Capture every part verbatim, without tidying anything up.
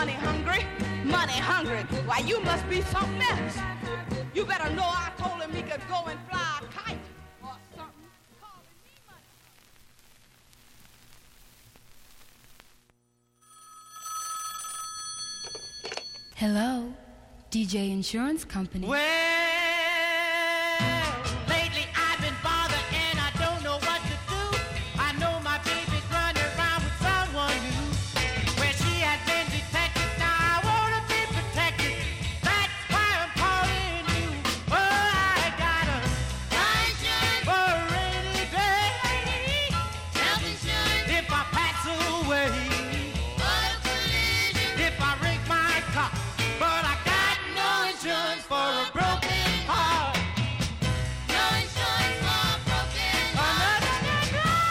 money hungry, money hungry. Why, you must be something else. You better know I told him he could go and fly a kite or something. Calling me money. Hello, D J Insurance Company. Well, lately I've been bothered and I don't know what to do. I know my baby's running around with someone new. Where she has been detected, now I wanna be protected. That's why I'm calling you. Oh, I got a insurance for a rainy day. Health insurance if I pass away. Auto collision if I wreck my car. But I got no insurance for a broken heart. No insurance for a broken heart. No, no, no, no.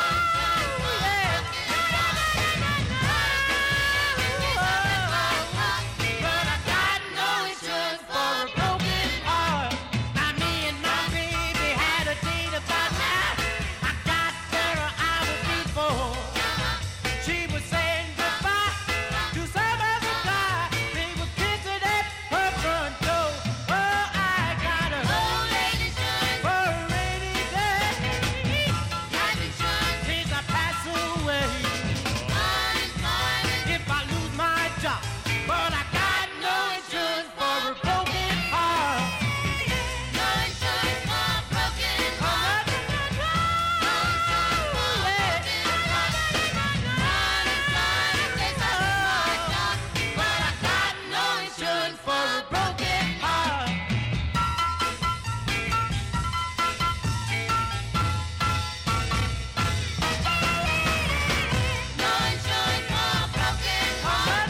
But I got no insurance for a broken heart. Now me and my baby had a date about now. I got there an hour before. She was saying goodbye to some other guy. They were kissing at her front door. Oh, I got a old lady insurance for a rainy day. Life insurance in case I pass away. Unemployment if I lose my job. But I got no insurance for a broken heart. No insurance for a broken heart. No insurance for a broken heart. Unemployment in case I lose my job. But I got no insurance for a broken heart. No insurance for a broken heart.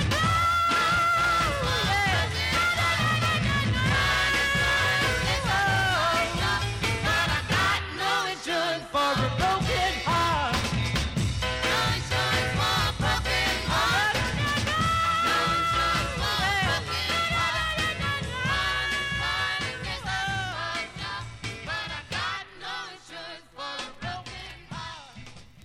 But I got no insurance for a broken heart. No insurance for a broken heart. No insurance for a broken heart. Unemployment in case I lose my job. But I got no insurance for a broken heart.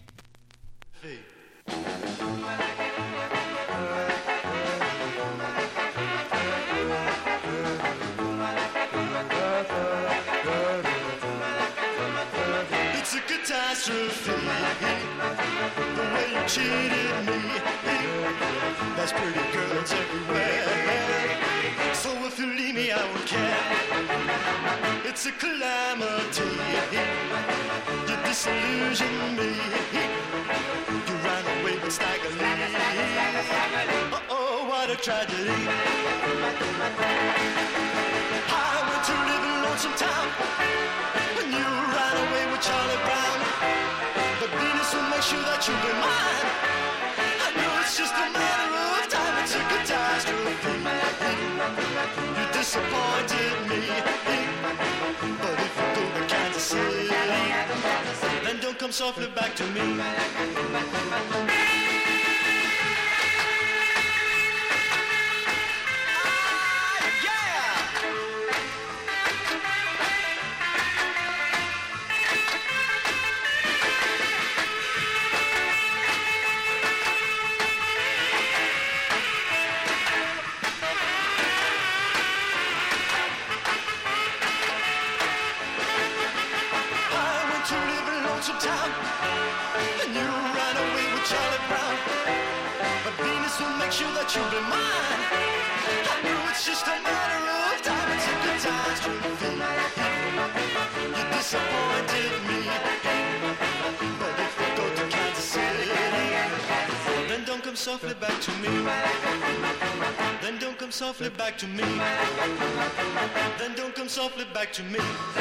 It's a catastrophe, the way you cheated me. There's pretty girls everywhere, so if you leave me I won't care. It's a calamity, you disillusioned me. You ran away with Stagger Lee. Oh, what a tragedy. I went to live in Lonesome Town, and you ran away with Charlie Brown. But Venus will make sure that you'll be mine. I know it's just a matter of time. It's a catastrophe. You disappointed me. But if you go to Kansas City, then don't come softly back to me. I went to live in Lonesome Town, and you ran away with Charlie Brown. But Venus will make sure that you'll be mine. I know it's just a matter of time. It's a catastrophe. You disappointed me. But if we go to Kansas City, then don't come softly back to me. Then don't come softly back to me. Then don't come softly back to me.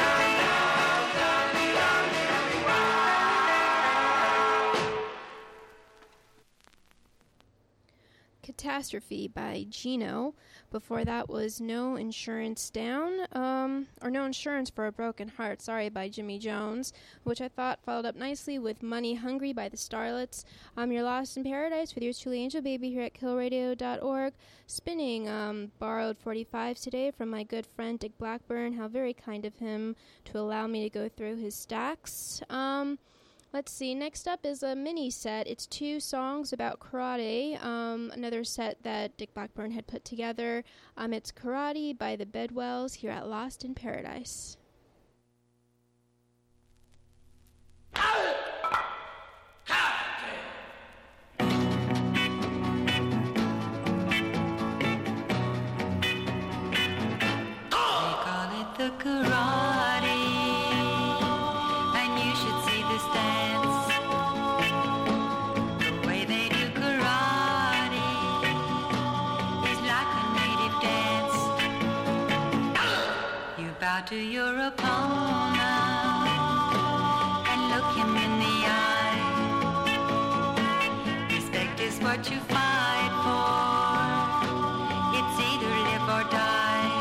Catastrophe by Gino. Before that was No Insurance Down, um, or No Insurance for a Broken Heart, sorry, by Jimmy Jones, which I thought followed up nicely with Money Hungry by the Starlets. I'm your Lost in Paradise with yours truly, Angel Baby, here at kill radio dot org, spinning um, borrowed forty-fives today from my good friend Dick Blackburn. How very kind of him to allow me to go through his stacks. Um... Let's see. Next up is a mini set. It's two songs about karate. Um, another set that Dick Blackburn had put together. Um, it's Karate by the Bedwells here at Lost in Paradise. The karate, and you should see this dance. The way they do karate is like a native dance. You bow to your opponent and look him in the eye. Respect is what you fight for. It's either live or die.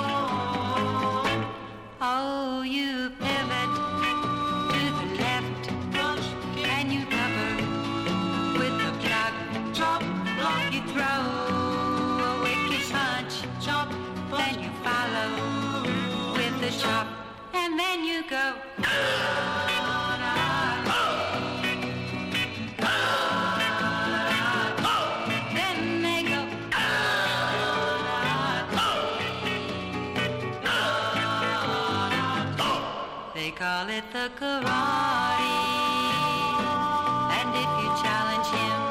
Oh, you pivot to the left, and you cover with the block. Chop, block. You throw a wicked punch, chop. Then you follow with the chop, and then you go. Then they go. They call it the karate, and if you challenge him,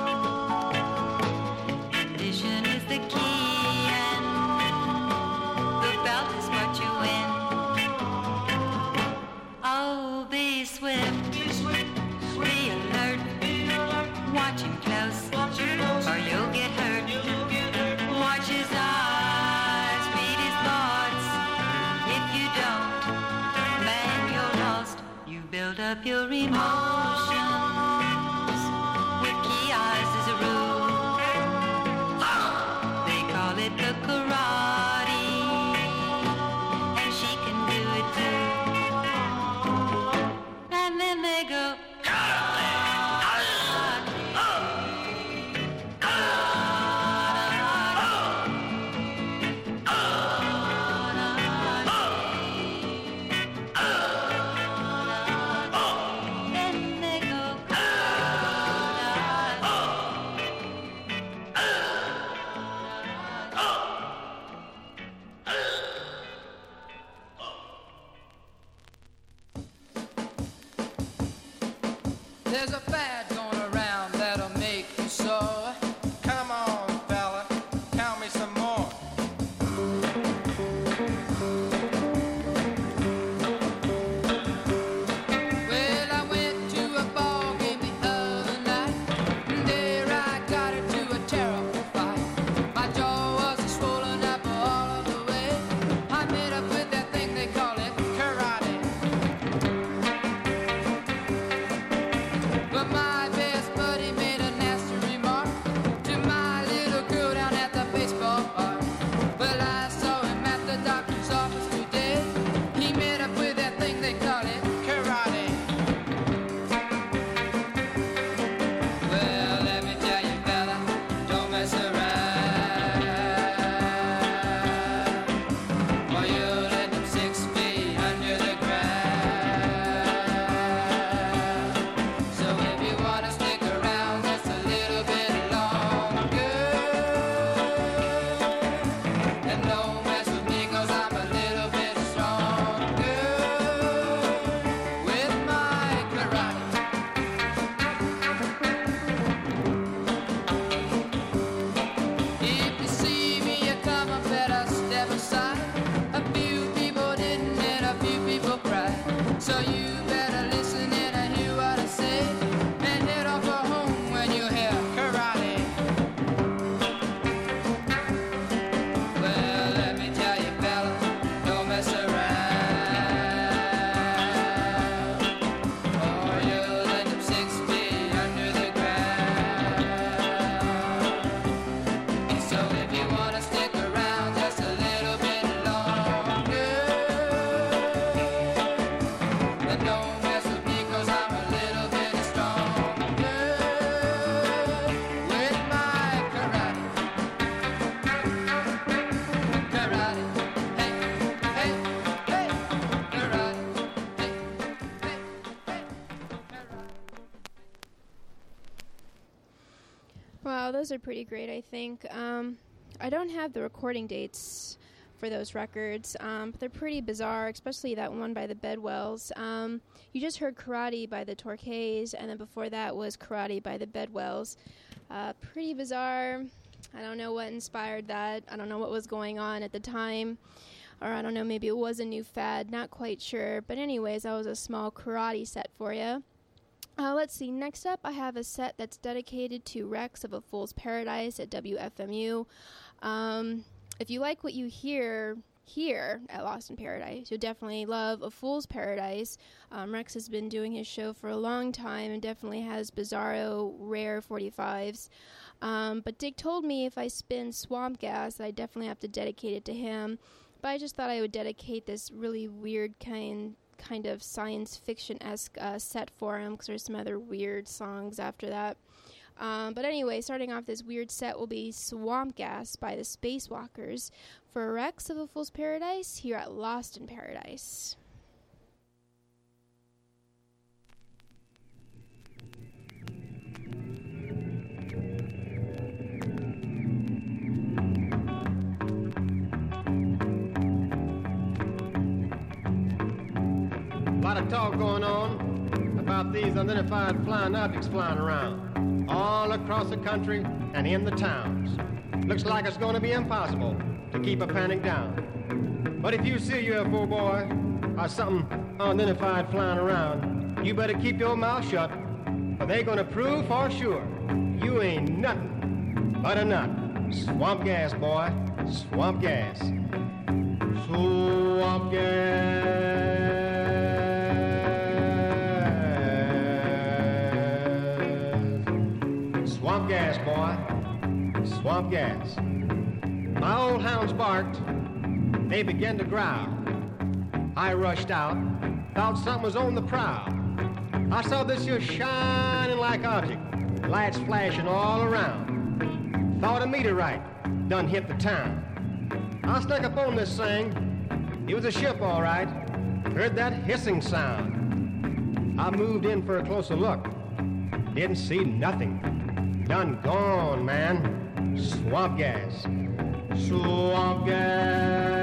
condition is the key, and the belt is what you win. Oh, be swift, be alert, watch him close, or you'll get hurt. Watch his eyes, read his thoughts. If you don't, build up your emotions with key eyes as a rule. They call it the karate, and she can do it too. And then they go. There's a fad going around that'll make you sore. Come on, fella, tell me some more. Well, I went to a ball game the other night, and there I got into a terrible fight. My jaw was swollen up all of the way. I met up with that thing they call it karate. But my those are pretty great, I think. Um, I don't have the recording dates for those records, um, but they're pretty bizarre, especially that one by the Bedwells. Um, you just heard Karate by the Torquays, and then before that was Karate by the Bedwells. Uh, pretty bizarre. I don't know what inspired that. I don't know what was going on at the time. Or I don't know, maybe it was a new fad. Not quite sure. But anyways, that was a small Karate set for you. Uh, let's see. Next up, I have a set that's dedicated to Rex of A Fool's Paradise at W F M U. Um... If you like what you hear here at Lost in Paradise, you'll definitely love A Fool's Paradise. Um, Rex has been doing his show for a long time and definitely has bizarro, rare forty-fives. Um, but Dick told me if I spin Swamp Gas, I definitely have to dedicate it to him. But I just thought I would dedicate this really weird kind kind of science fiction-esque uh, set for him, because there's some other weird songs after that. Um, but anyway, starting off this weird set will be Swamp Gas by the Spacewalkers for Rex of A Fool's Paradise here at Lost in Paradise. A lot of talk going on about these unidentified flying objects flying around all across the country and in the towns. Looks like it's going to be impossible to keep a panic down. But if you see a U F O, boy, or something unidentified flying around, you better keep your mouth shut, or they're going to prove for sure you ain't nothing but a nut. Swamp gas, boy. Swamp gas. Swamp gas. Swamp gas, boy. Swamp gas. My old hounds barked. They began to growl. I rushed out. Thought something was on the prowl. I saw this here shining like object. Lights flashing all around. Thought a meteorite done hit the town. I snuck up on this thing. It was a ship, all right. Heard that hissing sound. I moved in for a closer look. Didn't see nothing. Done gone, man. Swamp gas. Swamp gas.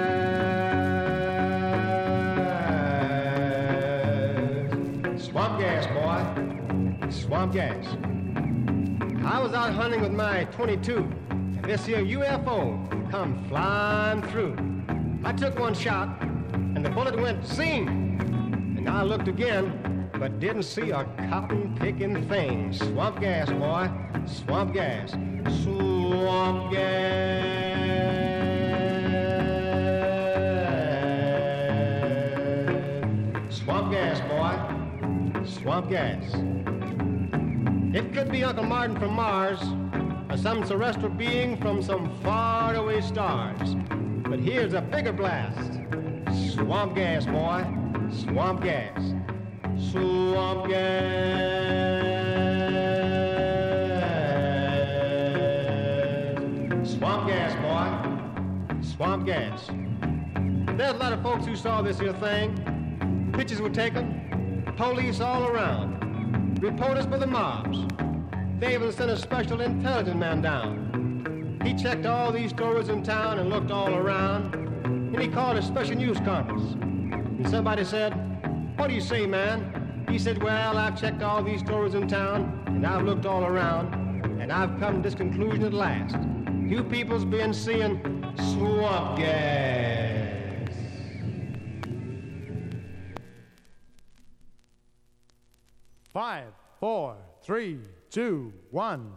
Swamp gas, boy. Swamp gas. I was out hunting with my twenty-two, and this here U F O come flying through. I took one shot, and the bullet went zing. And I looked again, but didn't see a cotton-picking thing. Swamp gas, boy. Swamp gas. Swamp gas. Swamp gas, boy. Swamp gas. It could be Uncle Martin from Mars, or some celestial being from some faraway stars. But here's a bigger blast. Swamp gas, boy. Swamp gas. Swamp gas. Swamp gas, boy. Swamp gas. There's a lot of folks who saw this here thing. Pictures were taken. Police all around. Reporters for the mobs. They even sent a special intelligence man down. He checked all these stories in town and looked all around. And he called a special news conference. And somebody said, "What do you say, man?" He said, "Well, I've checked all these stories in town, and I've looked all around, and I've come to this conclusion at last. You people's been seeing swamp gas." Five, four, three, two, one.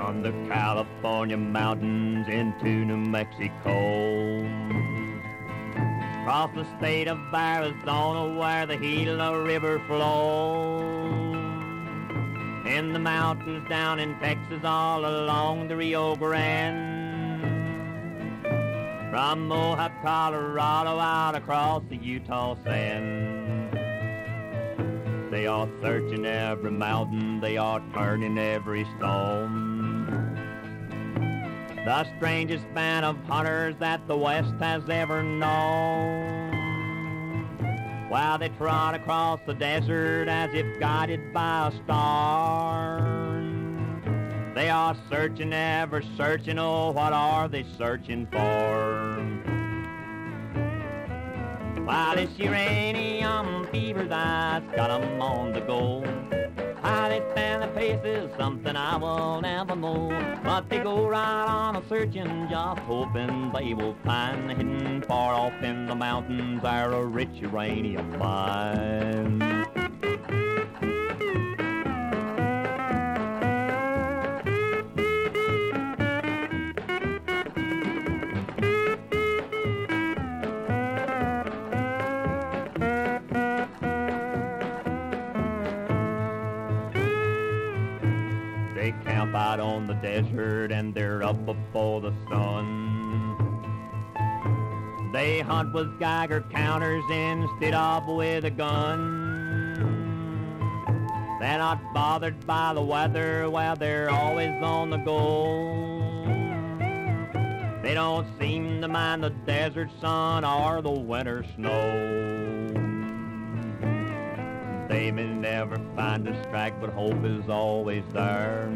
From the California mountains into New Mexico, across the state of Arizona where the Gila River flows, in the mountains down in Texas all along the Rio Grande, from Mohawk, Colorado out across the Utah sand. They are searching every mountain, they are turning every stone. The strangest band of hunters that the West has ever known. While they trot across the desert as if guided by a star. They are searching, ever searching, oh, what are they searching for? While this uranium fever that's got 'em on the go. How they stand the pace is something I will never know. But they go right on a searching, just hoping they will find hidden far off in the mountains are a rich uranium mine. Out on the desert and they're up before the sun. They hunt with Geiger counters instead of with a gun. They're not bothered by the weather, well, they're always on the go. They don't seem to mind the desert sun or the winter snow. They may never find a strike, but hope is always there.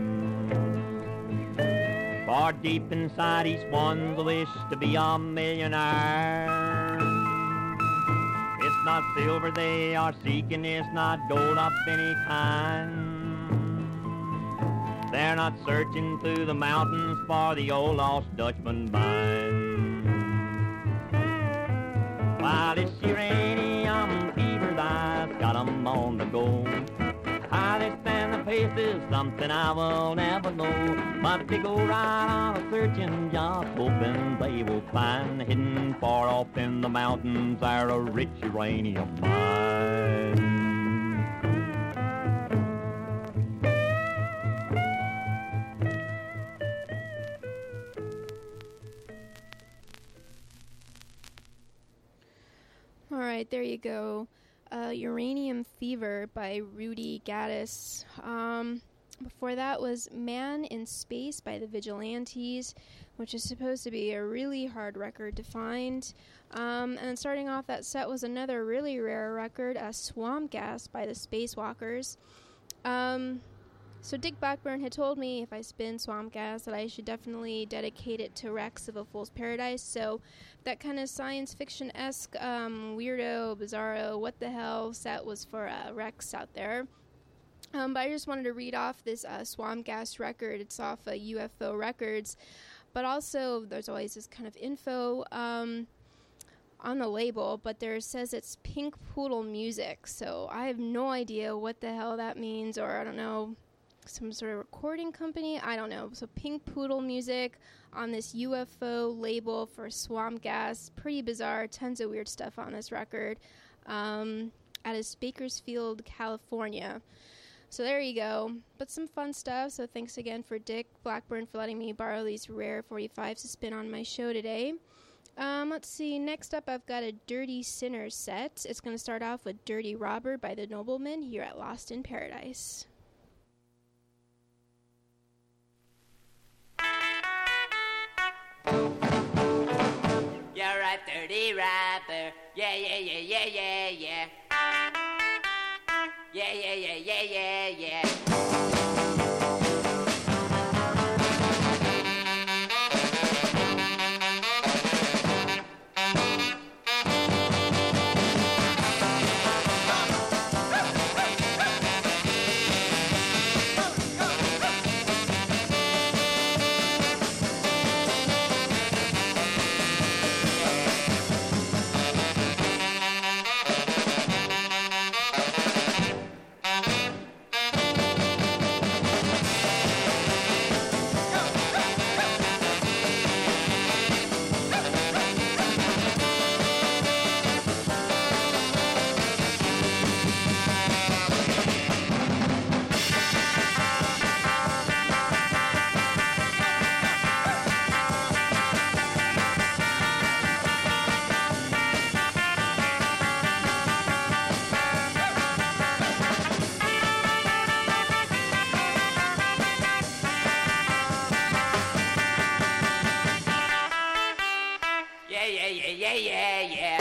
For deep inside each one's a wish to be a millionaire. It's not silver they are seeking, it's not gold of any kind. They're not searching through the mountains for the old lost Dutchman mine. While this uranium fever that's got 'em on the go. How they stand the pace is something I will never know. But they go right on a searching, just hoping they will find hidden far off in the mountains are a rich uranium mine. All right, there you go. Uh, Uranium Fever by Rudy Gaddis. Um, before that was Man in Space by the Vigilantes, which is supposed to be a really hard record to find. Um, and starting off that set was another really rare record, uh, Swamp Gas by the Spacewalkers. Um, so Dick Blackburn had told me if I spin Swamp Gas that I should definitely dedicate it to Rex of A Fool's Paradise. So that kind of science fiction-esque, um, weirdo, bizarro, what the hell set was for uh, Rex out there. Um, but I just wanted to read off this uh, Swamp Gas record. It's off uh, U F O Records. But also, there's always this kind of info um, on the label, but there says it's Pink Poodle Music. So I have no idea what the hell that means, or I don't know, some sort of recording company, I don't know. So Pink Poodle Music on this U F O label for Swamp Gas. Pretty bizarre, tons of weird stuff on this record. Um, out of Bakersfield, California. So there you go. But some fun stuff, so thanks again for Dick Blackburn for letting me borrow these rare forty-fives to spin on my show today. Um, let's see, next up I've got a Dirty Sinner set. It's going to start off with Dirty Robber by the Noblemen here at Lost in Paradise. You're a dirty rapper. Yeah, yeah, yeah, yeah, yeah, yeah. Yeah, yeah, yeah, yeah, yeah, yeah. Yeah, yeah, yeah.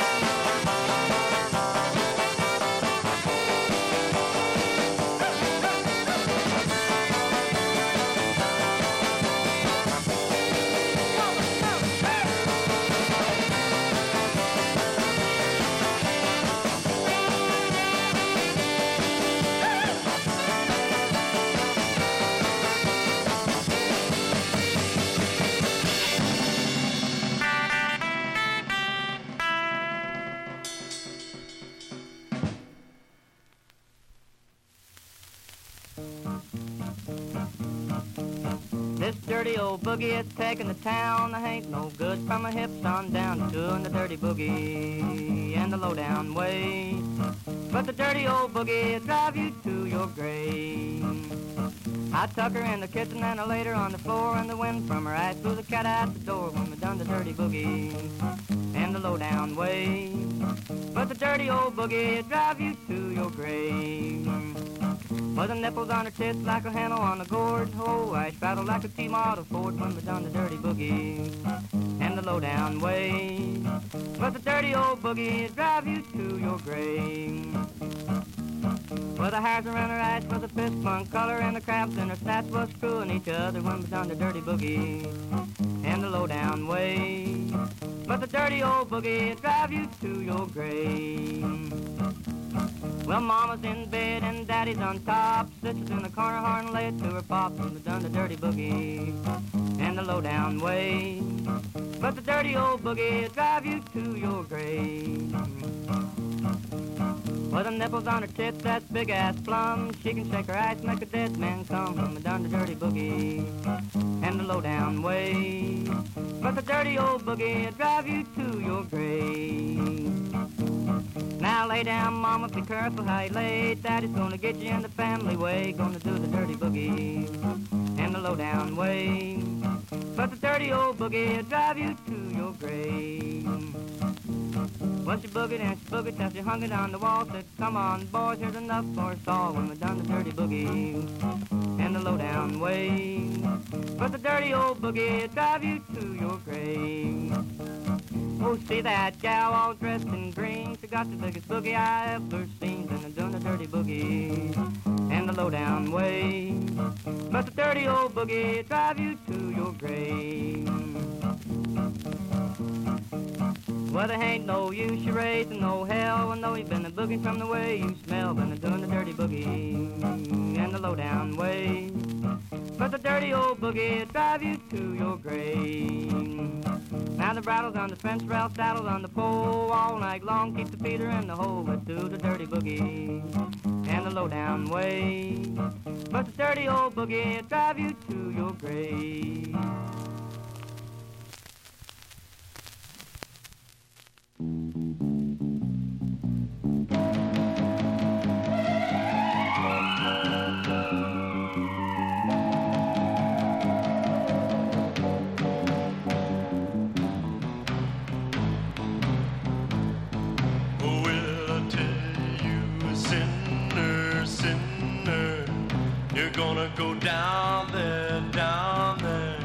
This dirty old boogie is taking the town. I ain't no good from my hips on down to doing the dirty boogie and the low-down way. But the dirty old boogie drive you to your grave. I tuck her in the kitchen and I laid her on the floor, and the wind from her eyes blew the cat out the door when we done the dirty boogie and the low-down way. But the dirty old boogie drive you to your grave. Well, the nipples on her tits like a handle on a gourd. Oh, I straddle like a T-model Ford when we done the dirty boogie and the low-down way. But the dirty old boogie drive you to your grave. Well, the hairs around her eyes was a fist bun color, and the crabs in her snatch was screwing each other when we done the dirty boogie and the low-down way. But the dirty old boogie drive you to your grave. Well, Mama's in bed and Daddy's on top. Sister's in the corner, horn laid to her pop. And we done the dirty boogie and the low-down way. But the dirty old boogie drive you to your grave. Well, the nipples on her tits, that's big-ass plums. She can shake her ass, make a dead man come. And we done the dirty boogie and the low-down way. But the dirty old boogie drive you to your grave. Now lay down, Mama, be careful how you lay. Daddy's gonna get you in the family way. Gonna do the dirty boogie and the low-down way. But the dirty old boogie will drive you to your grave. Well, she boogied and she boogied till she hung it on the wall. Said, come on, boys, here's enough for us all when we're done the dirty boogie and the low-down way. But the dirty old boogie will drive you to your grave. Oh, see that gal all dressed in green. She got the biggest boogie I ever seen. And doing the dirty boogie and the low-down way. But the dirty old boogie drive you to your grave. Well, there ain't no use you raising no hell. I know you've been a boogie from the way you smell. Been a doing the dirty boogie and the low-down way. But the dirty old boogie drive you to your grave. Now the bridle's on the fence rail, saddle's on the pole. All night long, keep the feeder in the hole. Let's do the dirty boogie and the low-down way. But the dirty old boogie drive you to your grave. Gonna go down there, down there.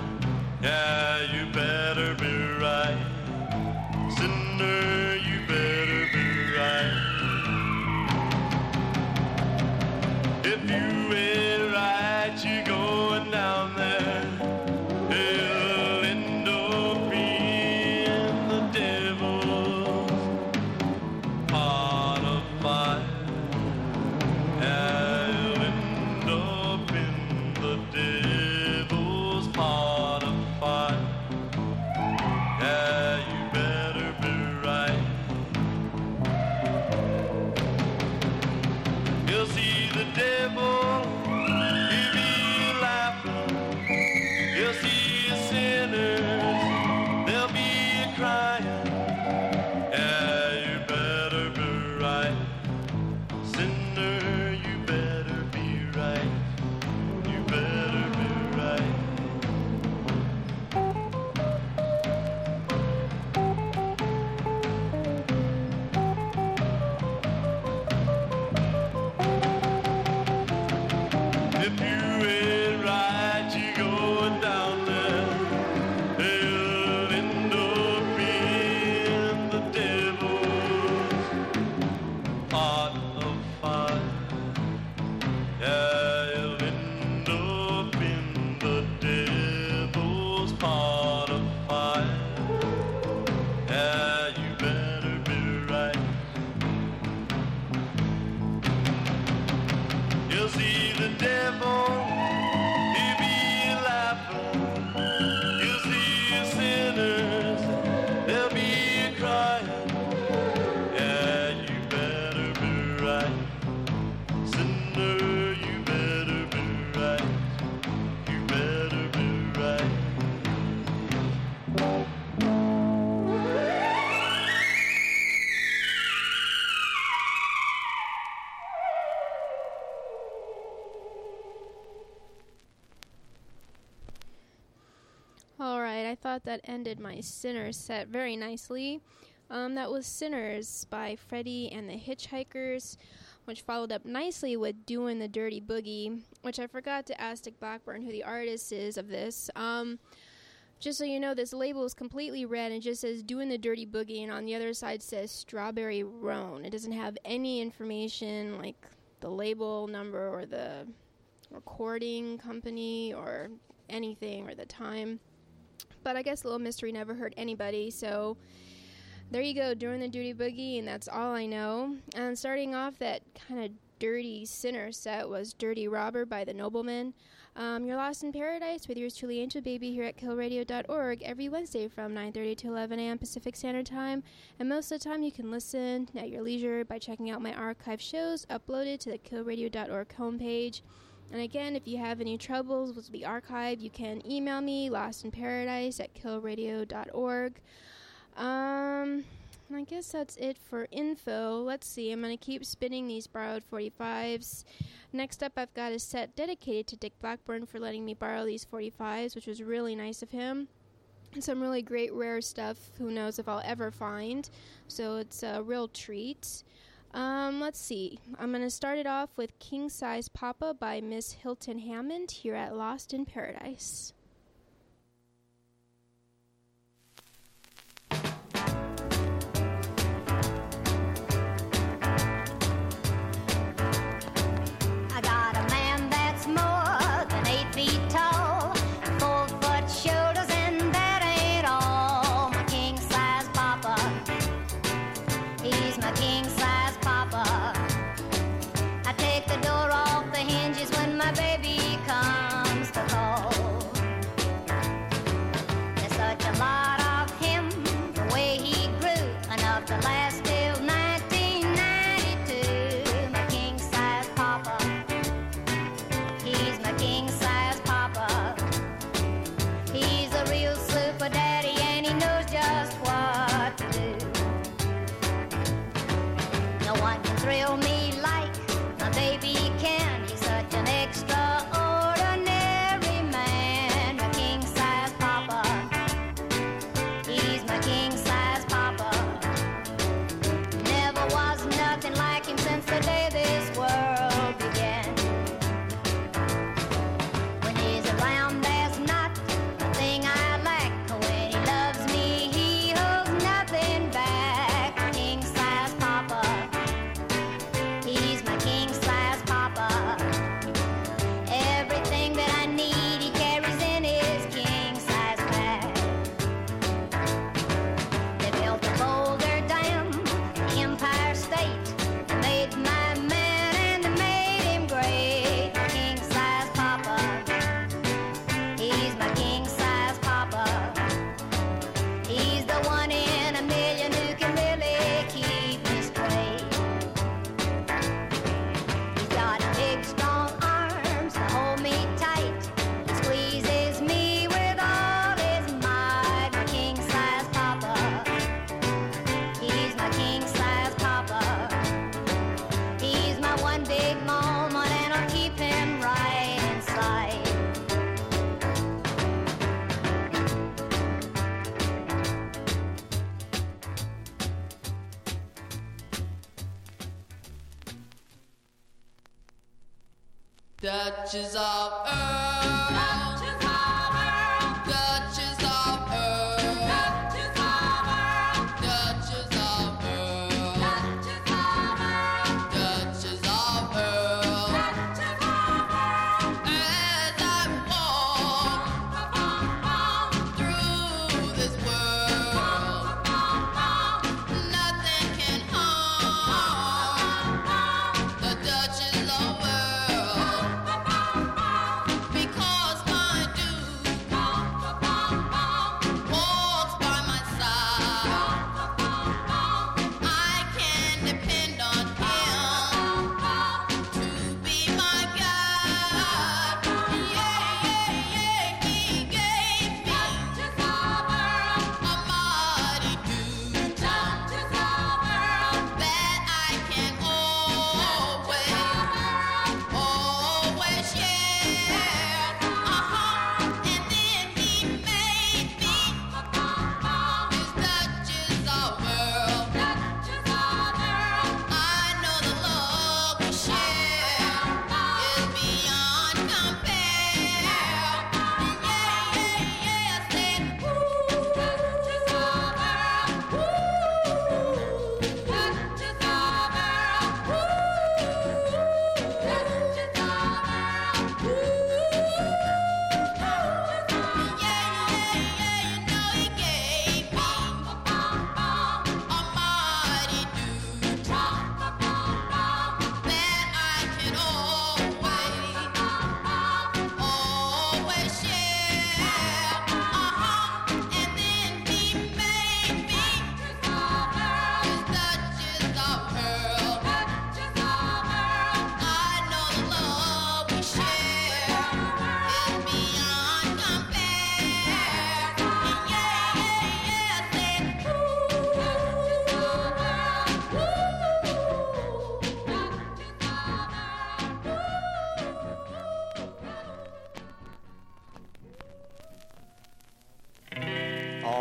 side. I thought that ended my Sinners set very nicely. Um, that was Sinners by Freddie and the Hitchhikers, which followed up nicely with Doing the Dirty Boogie, which I forgot to ask Dick Blackburn who the artist is of this. Um, just so you know, this label is completely red and just says Doing the Dirty Boogie, and on the other side says Strawberry Roan. It doesn't have any information like the label number or the recording company or anything or the time. But I guess Little Mystery never hurt anybody, so there you go, Doing the Dirty Boogie, and that's all I know. And starting off that kind of dirty sinner set was Dirty Robber by the Noblemen. Um, You're Lost in Paradise with yours truly, Angel Baby, here at kill radio dot org every Wednesday from nine thirty to eleven a.m. Pacific Standard Time. And most of the time you can listen at your leisure by checking out my archive shows uploaded to the kill radio dot org homepage. And again, if you have any troubles with the archive, you can email me, lostinparadise at kill radio dot org. Um, I guess that's it for info. Let's see, I'm going to keep spinning these borrowed forty-fives. Next up, I've got a set dedicated to Dick Blackburn for letting me borrow these forty-fives, which was really nice of him. And some really great rare stuff, who knows if I'll ever find. So it's a real treat. Um, let's see. I'm going to start it off with King Size Papa by Miss Hilton Hammond here at Lost in Paradise. I got a man that's more than eight feet tall, four foot shoulders, and that ain't all. My king size papa, he's my king size papa. I take the door off the hinges when my baby comes to call. There's such a lot of him, the way he grew, enough to last till nineteen ninety-two. My king size papa, he's my king size papa. He's a real super daddy and he knows just what to do. No one can thrill me like my baby can. He's such an extraordinary man. My king size papa, he's my king size papa. Never was nothing like him since the day this world began. When he's around, there's not a thing I lack. When he loves me, he holds nothing back. My king size papa, he's my king size papa. Everything that I need, he carries in his king size bag. They built the Boulder Dam, the Empire State. They made my man and they made him great. My king size papa, he's my king size papa. He's the one in a million who can really keep me straight. He's got big, strong arms to hold me tight. He squeezes me with all his might. My king size papa, he's my king size papa. He's my one big moment and I'll keep him right inside. Duchess of Earl, Duchess of Earl, Duchess of Earl, Duchess of Earl, Duchess of Earl, Duchess of Earl, Duchess of Earl, Duchess of Earl. As I walk through this world, nothing can harm the Duchess of Earl. Because my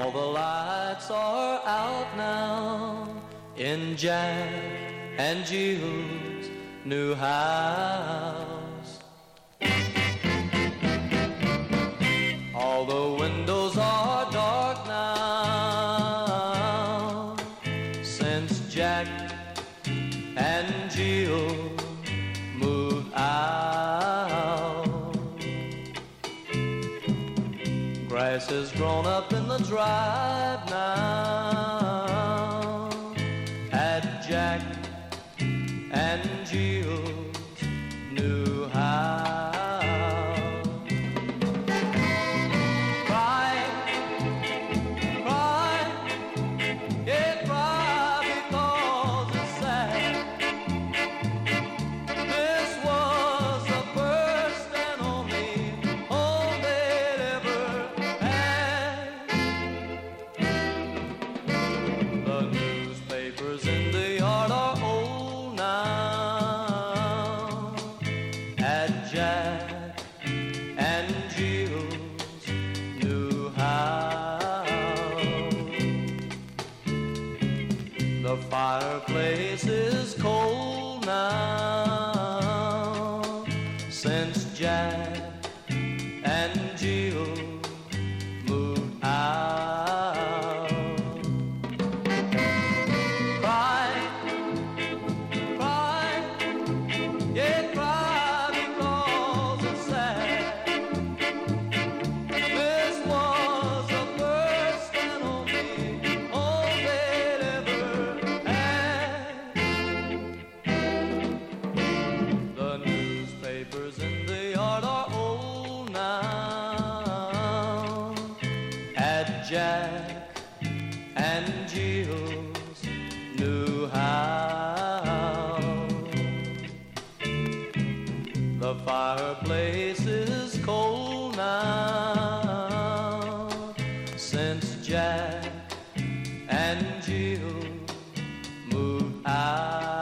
All the lights are out now in Jack and Jill's new house. All the windows are dark now since Jack and Jill moved out. Grass has grown up in the drive now at Jack and Jill's new house. Cry, cry, yeah, cry because it's sad. This was the first and only home they'd ever had. The newspapers in the yard are old now at Jack and Jill's new house. The fireplace is cold now since Jack and Jill moved out. Cry, cry, yeah, cry because it's sad. This was the first and only home they'd ever had. The newspapers in the yard are old now at Jack and Jill's new house. The fireplace is cold now since Jack and Jill moved out.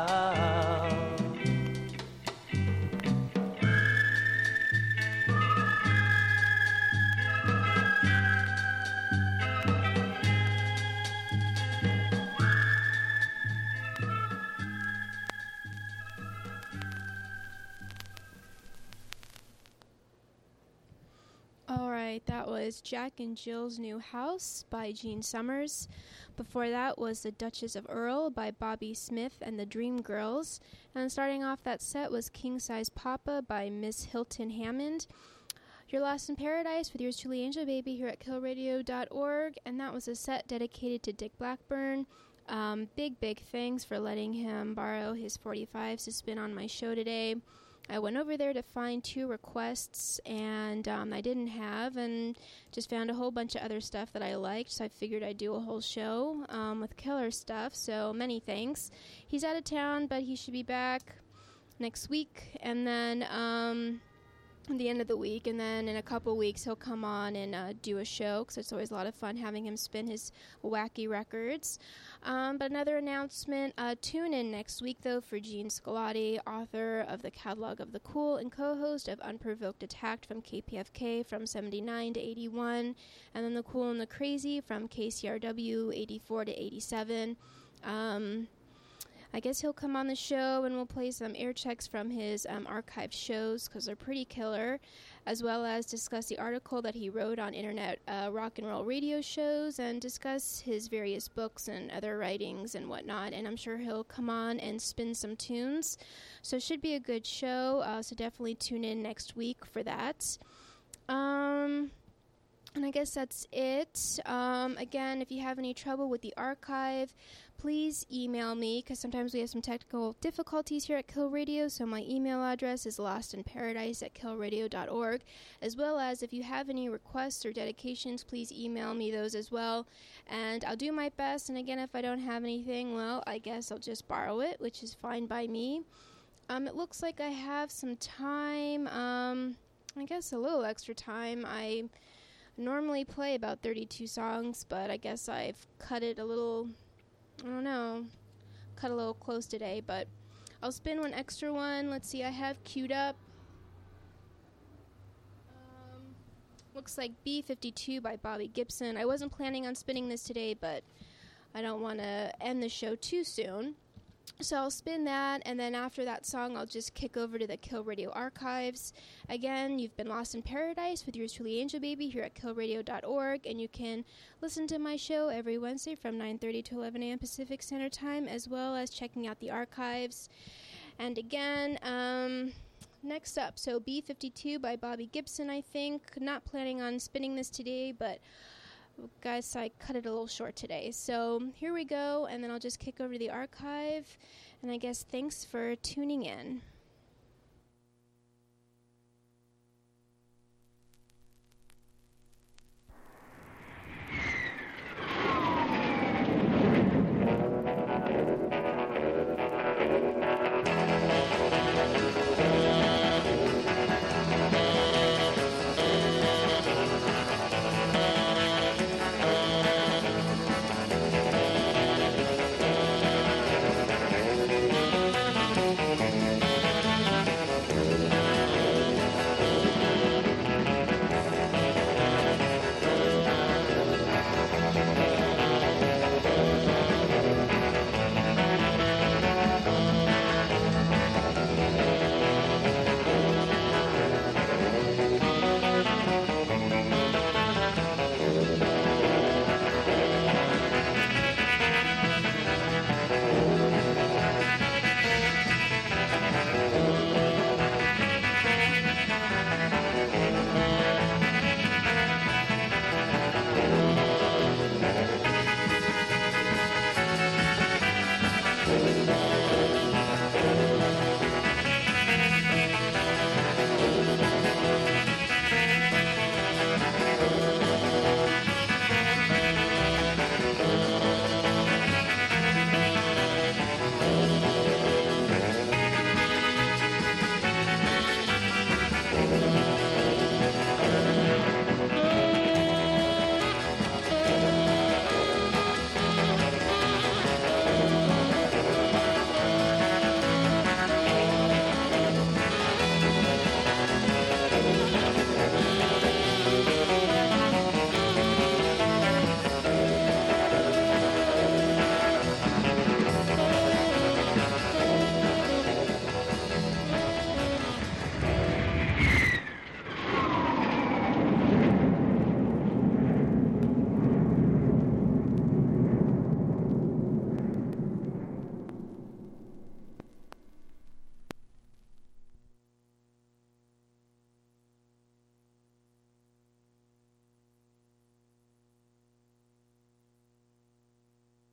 All right, that was Jack and Jill's New House by Gene Summers. Before that was The Duchess of Earl by Bobby Smith and the Dream Girls. And starting off that set was King Size Papa by Miss Hilton Hammond. You're Lost in Paradise with yours truly, Angel Baby, here at kill radio dot org. And that was a set dedicated to Dick Blackburn. Um, big, big thanks for letting him borrow his forty-fives to spin on my show today. I went over there to find two requests, and um, I didn't have, and just found a whole bunch of other stuff that I liked, so I figured I'd do a whole show um, with killer stuff, so many thanks. He's out of town, but he should be back next week, and then um, at the end of the week, and then in a couple weeks he'll come on and uh, do a show, because it's always a lot of fun having him spin his wacky records. Um, but another announcement, uh, tune in next week, though, for Gene Scolati, author of The Catalog of the Cool and co-host of Unprovoked Attack from K P F K from seventy-nine to eighty-one, and then The Cool and the Crazy from K C R W eighty-four to eighty-seven. Um... I guess he'll come on the show and we'll play some air checks from his um, archived shows because they're pretty killer, as well as discuss the article that he wrote on internet uh, rock and roll radio shows and discuss his various books and other writings and whatnot. And I'm sure he'll come on and spin some tunes. So it should be a good show. Uh, so definitely tune in next week for that. Um... And I guess that's it. Um, again, if you have any trouble with the archive, please email me, because sometimes we have some technical difficulties here at Kill Radio, so my email address is lostinparadise at kill radio dot org, as well as if you have any requests or dedications, please email me those as well, and I'll do my best. And again, if I don't have anything, well, I guess I'll just borrow it, which is fine by me. Um, it looks like I have some time, um, I guess a little extra time. I normally play about thirty-two songs, but I guess I've cut it a little, I don't know, cut a little close today, but I'll spin one extra one. Let's see, I have queued up um, looks like B fifty-two by Bobby Gibson. I wasn't planning on spinning this today, but I don't want to end the show too soon. So I'll spin that, and then after that song, I'll just kick over to the Kill Radio archives. Again, you've been Lost in Paradise with yours truly, Angel Baby, here at kill radio dot org, and you can listen to my show every Wednesday from nine thirty to eleven a.m. Pacific Standard Time, as well as checking out the archives. And again, um, next up, so B fifty-two by Bobby Gibson, I think. Not planning on spinning this today, but guys, I cut it a little short today. So here we go, and then I'll just kick over to the archive. And I guess thanks for tuning in.